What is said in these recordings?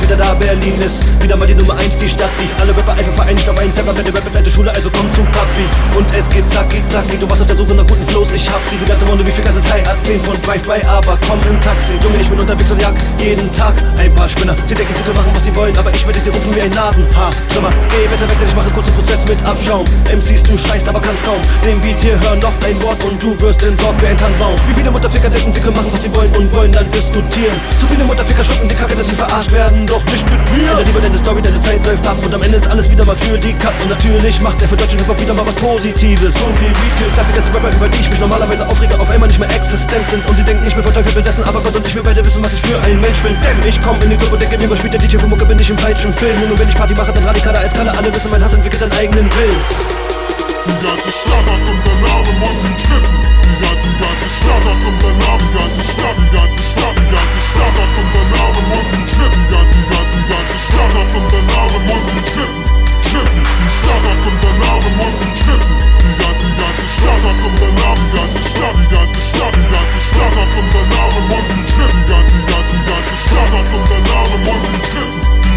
wieder da, Berlin ist wieder mal die Nummer 1, die Stadt, die alle Rapper einfach vereinigt auf einen Server. Deine Rap ist alte Schule, also komm zu Papi. Und es geht zacki, zacki, du warst auf der Suche nach guten Flows, ich hab sie. Die ganze Runde wie Ficker sind high, A10 von Drive-By, aber komm im Taxi. Junge, ich bin unterwegs und jag jeden Tag ein paar Spinner. Sie denken, sie können machen, was sie wollen, aber ich werde sie rufen wie ein Nasenhaar. Schimmer, geh besser weg, denn ich mache einen kurzen Prozess mit Abschaum. MCs, du schreist, aber kannst kaum den Beat hier hören, noch ein Wort und du wirst entsorgt wie ein Tannenbaum. Wie viele Mutterficker denken, sie können machen, was sie wollen und wollen dann diskutieren. Zu viele Mutterficker schlucken die Kacke, dass sie verarscht werden, doch nicht mit mir. Änder lieber deine Story, deine Zeit läuft ab und am Ende ist alles wieder mal für die Katz. Und natürlich macht er für deutschen Hip-Hop wieder mal was Positives. So viel wie Kills, dass die ganzen Rapper, über die ich mich normalerweise aufrege, auf einmal nicht mehr existent sind. Und sie denken, ich bin von Teufel besessen, aber Gott und ich, wir beide wissen, was ich für ein Mensch bin. Denn ich komm in den Club und denke mir, was spielt der DJ für Mucke, bin ich im falschen Film. Und nur wenn ich Party mache, dann radikaler als Kalle. Alle wissen, mein Hass entwickelt seinen eigenen Willen. Die ganze Stadt hat unser Namen und die Kippen. Die ganze Stadt hat unser Namen, die ganze Stadt hat unser Namen und die Kippen. Die ganze Stadt hat unser Namen und die Kippen. Die Stadt hat unser Namen und die Kippen. Die ganze Stadt hat unser Namen, die ganze Stadt hat unser Namen und die Kippen. Die ganze Stadt hat unser Namen und die Kippen.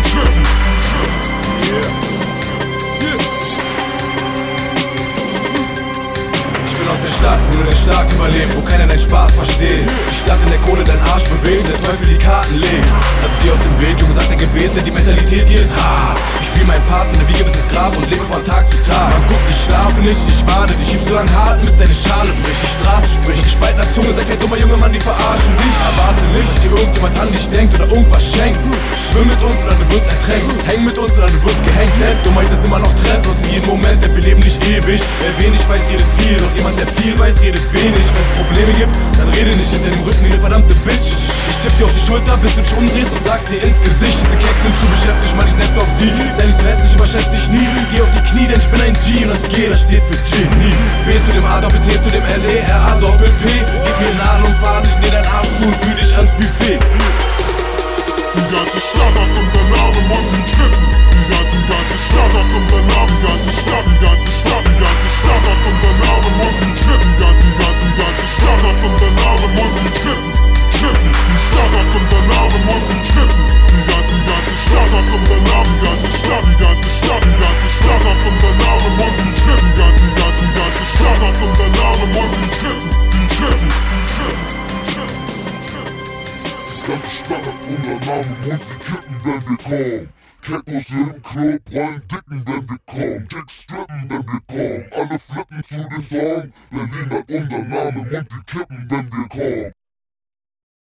Aus der Stadt, wo nur der Stark überlebt, wo keiner deinen Spaß versteht. Die Stadt in der Kohle deinen Arsch bewegt, der Teufel die Karten legt. Also geh aus dem Weg, Junge, sagt der Gebet, denn die Mentalität hier ist hart. Ich spiel meinen Part in der Wiege bis ins Grab und lebe von Tag zu Tag. Man guckt, ich schlafe nicht, ich warte, dich schiebst so lang hart, bis deine Schale bricht. Die Straße spricht, gespaltener Zunge, sagt der dumme junge Mann, die verarschen dich. Erwarte nicht, dass hier irgendjemand an dich denkt oder irgendwas schenkt. Schwimm mit uns oder du wirst ertränkt, häng mit uns oder du wirst gehängt. Denn Dummheit ist immer noch Trend und jeden Moment, denn wir leben nicht ewig. Wer wenig weiß, redet viel, doch jemand, der viel weiß, redet wenig. Wenn es Probleme gibt, dann rede nicht hinter dem Rücken wie eine verdammte Bitch. Ich tipp dir auf die Schulter, bis du dich umdrehst und sagst dir ins Gesicht. Diese Keks sind zu beschäftigt, Mann, ich setze auf sie. Sei nicht so hässlich, überschätze dich nie. Geh auf die Knie, denn ich bin ein G und das G, das steht für Genie. B zu dem A, Doppel T zu dem L, E, R, A, Doppel P. Gib mir Nadel und fahr dich, näh deinen Arsch zu und führ dich ans Buffet. Die ganze Stadt hat unser Namen und die Kippen. Die ganze Stadt hat unser Namen, die ganze Stadt hat unser Namen und die Kippen. Die ganze Stadt hat unser Namen und die Kippen. Die Stadt hat unser Namen und die Kippen. Die ganze Stadt hat unser Namen, die ganze Stadt hat unser Namen und die Kippen. Die ganze Stadt hat unser Namen und die Kippen. Die ganze Stadt hat unser Namen und die kippen, wenn wir kommen. Keckos im Club, rollen dicken, wenn wir kommen. Kicks strippen, wenn wir kommen. Alle flippen zu den Song. Berlin hat unser Namen und die kippen, wenn wir kommen.